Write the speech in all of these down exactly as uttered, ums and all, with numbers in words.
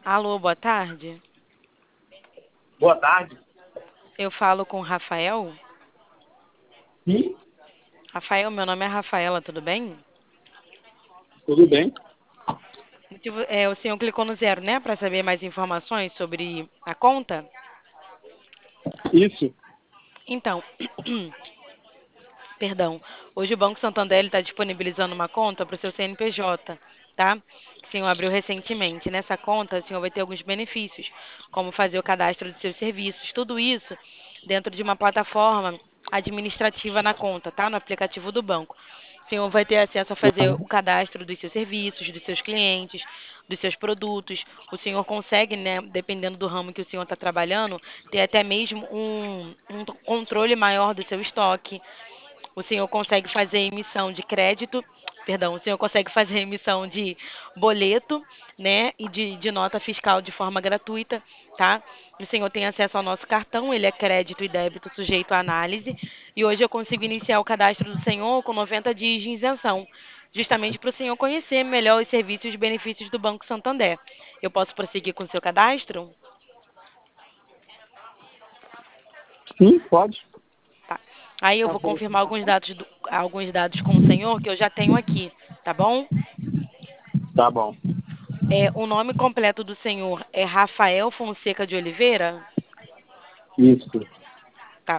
Alô, boa tarde. Boa tarde. Eu falo com o Rafael. Sim, Rafael, meu nome é Rafaela, tudo bem? tudo bem? Motivo- é, o senhor clicou no zero, né, para saber mais informações sobre a conta? Isso. Então, perdão, hoje o Banco Santander está disponibilizando uma conta para o seu C N P J, tá? Que o senhor abriu recentemente. Nessa conta, o senhor vai ter alguns benefícios, como fazer o cadastro dos seus serviços, tudo isso dentro de uma plataforma administrativa na conta, tá? No aplicativo do banco. O senhor vai ter acesso a fazer o cadastro dos seus serviços, dos seus clientes, dos seus produtos. O senhor consegue, né, dependendo do ramo que o senhor está trabalhando, ter até mesmo um, um controle maior do seu estoque. O senhor consegue fazer emissão de crédito, perdão, o senhor consegue fazer emissão de boleto, né, e de, de nota fiscal de forma gratuita, tá? O senhor tem acesso ao nosso cartão, ele é crédito e débito sujeito à análise, e hoje eu consigo iniciar o cadastro do senhor com noventa dias de isenção, justamente para o senhor conhecer melhor os serviços e os benefícios do Banco Santander. Eu posso prosseguir com o seu cadastro? Sim, pode. Tá. Aí eu vou confirmar alguns dados, do- alguns dados com o senhor que eu já tenho aqui, tá bom? Tá bom. É, o nome completo do senhor é Rafael Fonseca de Oliveira? Isso. Tá.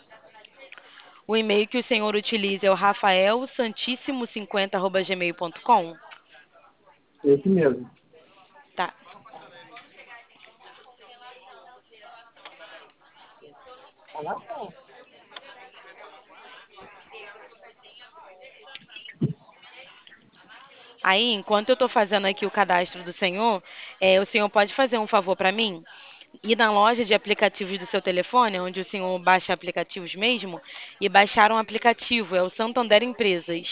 O e-mail que o senhor utiliza é o rafael santíssimo cinquenta arroba gmail ponto com? Esse mesmo. Tá. Aí, enquanto eu estou fazendo aqui o cadastro do senhor, é, o senhor pode fazer um favor para mim? Ir na loja de aplicativos do seu telefone, onde o senhor baixa aplicativos mesmo, e baixar um aplicativo, é o Santander Empresas.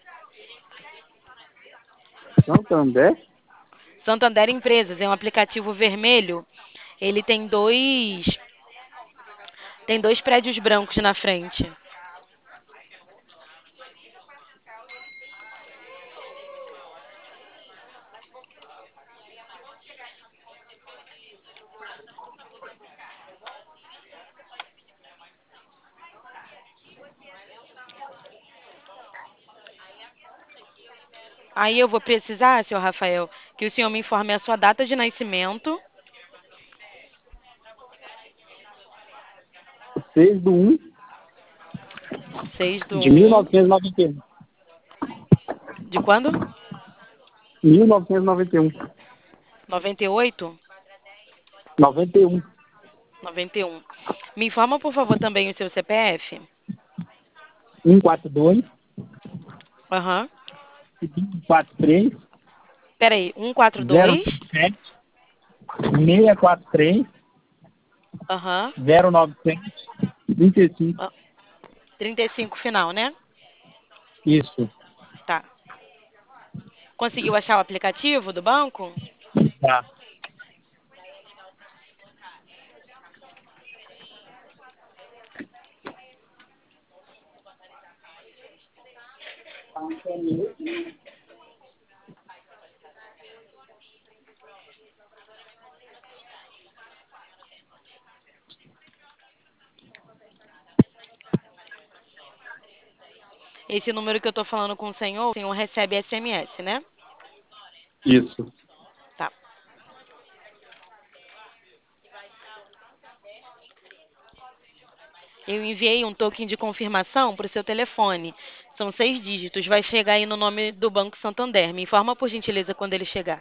Santander? Santander Empresas é um aplicativo vermelho. Ele tem dois, tem dois prédios brancos na frente. Aí eu vou precisar, senhor Rafael, que o senhor me informe a sua data de nascimento, seis de um seis do de mil um novecentos e noventa e um. de quando? mil novecentos e noventa e um. noventa e oito? noventa e um. noventa e um. Me informa, por favor, também o seu C P F. cento e quarenta e dois. Aham. quatro três. Peraí, cento e quarenta e dois? zero sete. seiscentos e quarenta e três. Aham. zero novecentos. trinta e cinco. Ah, trinta e cinco final, né? Isso. Tá. Conseguiu achar o aplicativo do banco? Tá. Esse número que eu tô falando com o senhor, o senhor recebe S M S, né? Isso. Tá. Eu enviei um token de confirmação para o seu telefone. São seis dígitos. Vai chegar aí no nome do Banco Santander. Me informa, por gentileza, quando ele chegar.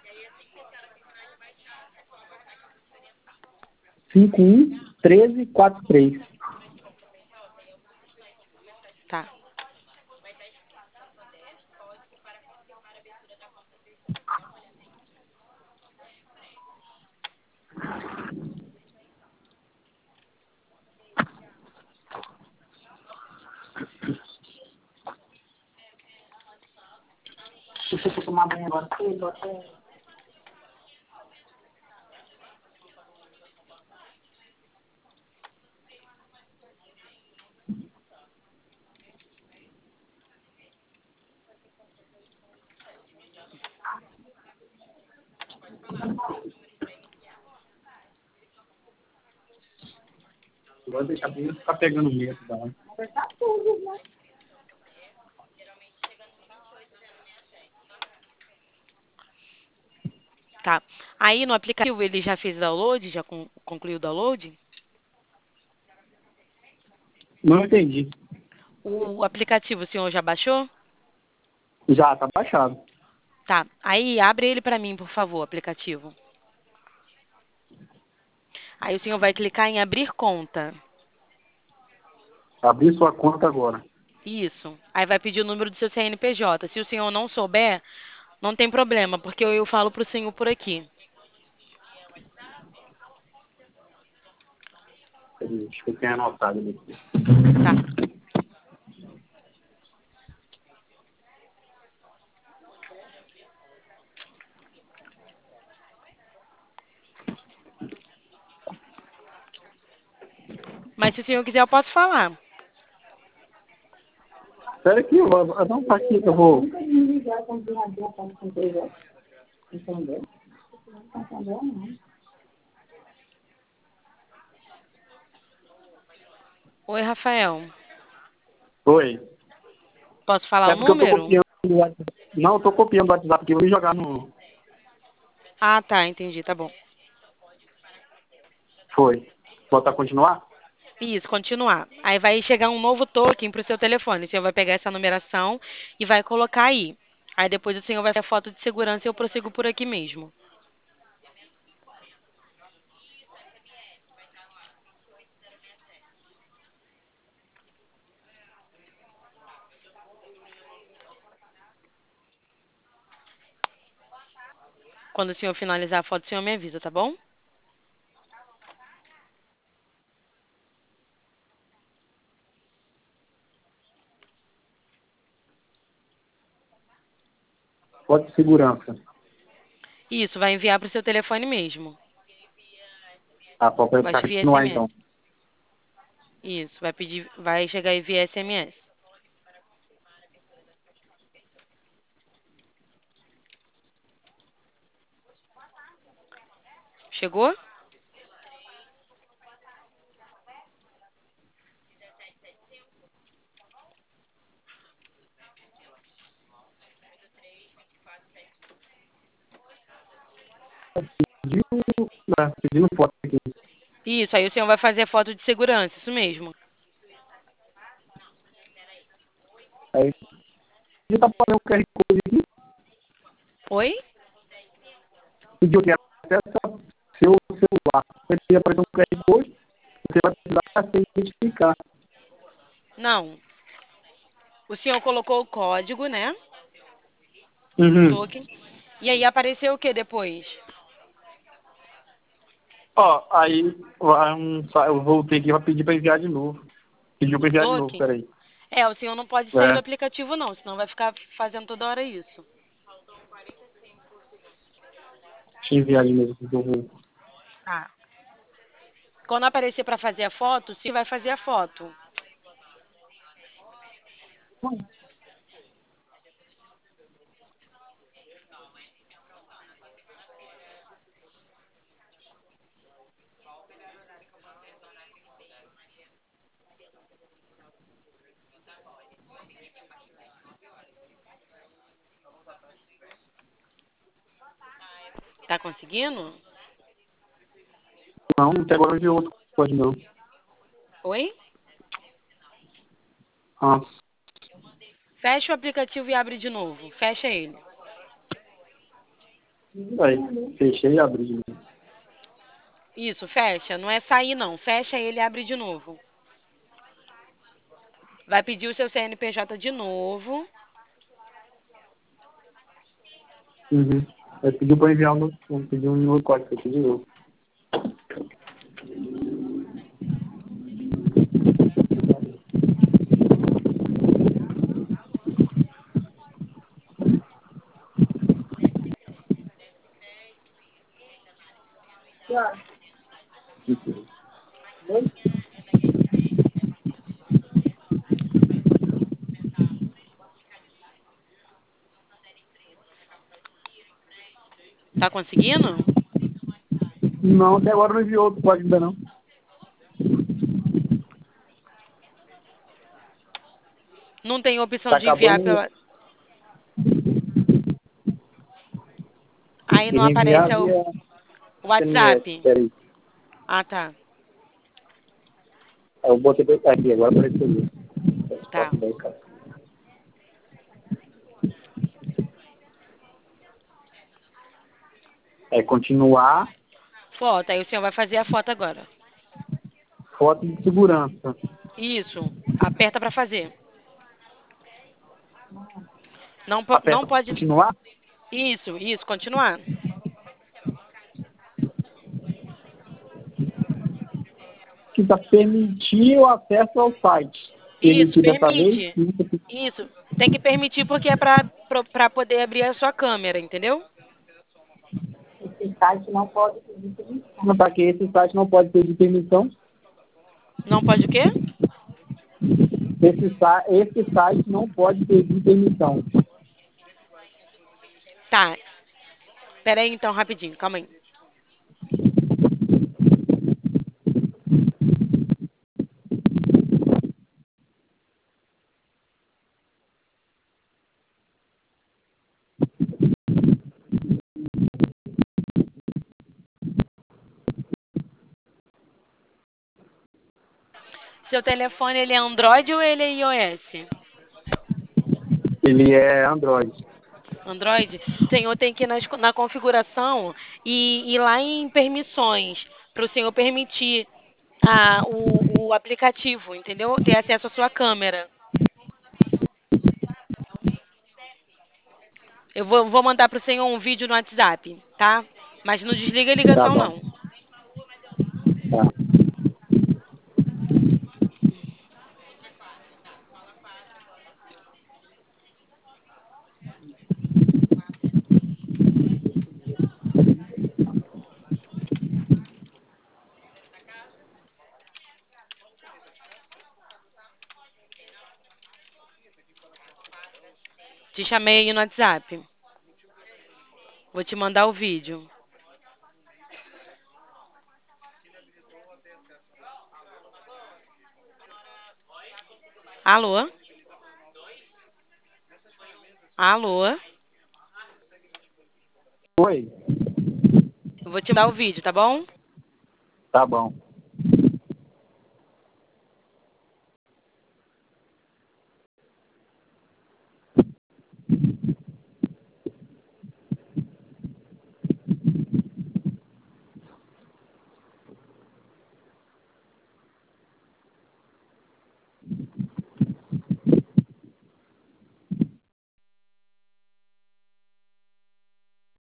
cinco um um três quatro três. Tá. Deixa eu tomar banho agora. Vou deixar bem ficar pegando medo, tá? Tá. Aí no aplicativo ele já fez o download? Já con- concluiu o download? Não entendi. O aplicativo o senhor já baixou? Já, tá baixado. Tá. Aí abre ele para mim, por favor, o aplicativo. Aí o senhor vai clicar em abrir conta. Abri sua conta agora. Isso. Aí vai pedir o número do seu C N P J. Se o senhor não souber, não tem problema, porque eu, eu falo pro senhor por aqui. Peraí, acho que eu tenho anotado ele aqui. Tá. Mas se o senhor quiser, eu posso falar. Espera aqui, eu vou, não, tá aqui, eu vou. Oi, Rafael. Oi. Posso falar É o porque eu tô número? copiando o WhatsApp. Não, eu tô copiando o WhatsApp aqui, eu vou jogar no. Ah, tá, entendi, tá bom. Foi. Botar continuar? Isso, continuar. Aí vai chegar um novo token pro seu telefone. O senhor vai pegar essa numeração e vai colocar aí. Aí depois o senhor vai fazer a foto de segurança e eu prossigo por aqui mesmo. Quando o senhor finalizar a foto, o senhor me avisa, tá bom? Foto de segurança. Isso, vai enviar pro seu telefone mesmo. Ah, pode Vai apertar via continuar S M S. então. Isso, vai pedir, vai chegar aí via S M S. Chegou? Pediu, né, pedindo foto aqui. Isso, aí o senhor vai fazer a foto de segurança, isso mesmo. Aí, ele tá fazendo o Q R Code aqui. Oi? Pediu que acessa seu celular. Ele aparecer um Q R Code, você vai precisar se identificar. Não. O senhor colocou o código, né? O Uhum. token. E aí apareceu o que depois? Ó, aí vai um, eu voltei aqui pra pedir pra enviar de novo. Pediu pra O enviar de novo, token? peraí. É, o senhor não pode sair do É, aplicativo não, senão vai ficar fazendo toda hora isso. deixa eu enviar de novo que eu vou. Tá. Quando aparecer para fazer a foto, se vai fazer a foto. Tá conseguindo? Não, até agora eu vi outro código não. Oi? Ah, Fecha o aplicativo e abre de novo. Fecha ele. aí, fechei e abri de novo. Isso, fecha. Não é sair não. Fecha ele e abre de novo. Vai pedir o seu C N P J de novo. Uhum. Aí pediu pra enviar um novo, pediu um novo código aqui de novo. Tá conseguindo? Não, até agora não enviou outro código ainda não. Não tem opção Tá de enviar acabando pela. Aí não de enviar aparece o via o S M S. WhatsApp. Peraí. Ah, tá. Aí eu botei pra aqui, agora apareceu ali. Tá. É continuar, Foto. Aí o senhor vai fazer a foto agora. foto de segurança. Isso. Aperta para fazer. Não, po- não Aperta pode. continuar. Isso, isso. Continuar. Que tá permitir o acesso ao site. Isso, Permitir dessa vez. permite. Isso. Tem que permitir porque é para para poder abrir a sua câmera, entendeu? Esse site não pode pedir permissão. Não, tá que esse site não pode pedir permissão. Não pode o quê? Esse, sa- esse site não pode pedir permissão. Tá. Pera aí então, rapidinho. Calma aí. Seu telefone, ele é Android ou ele é iOS? Ele é Android. Android? O senhor tem que ir nas- na configuração e ir lá em permissões, para o senhor permitir a, o, o aplicativo, entendeu? Ter acesso à sua câmera. Eu vou, vou mandar para o senhor um vídeo no WhatsApp, tá? Mas não desliga a Tá ligação, bom. não. Tá. Te chamei aí no WhatsApp. Vou te mandar o vídeo. Alô? Alô? Oi. Eu vou te mandar o vídeo, tá bom? Tá bom.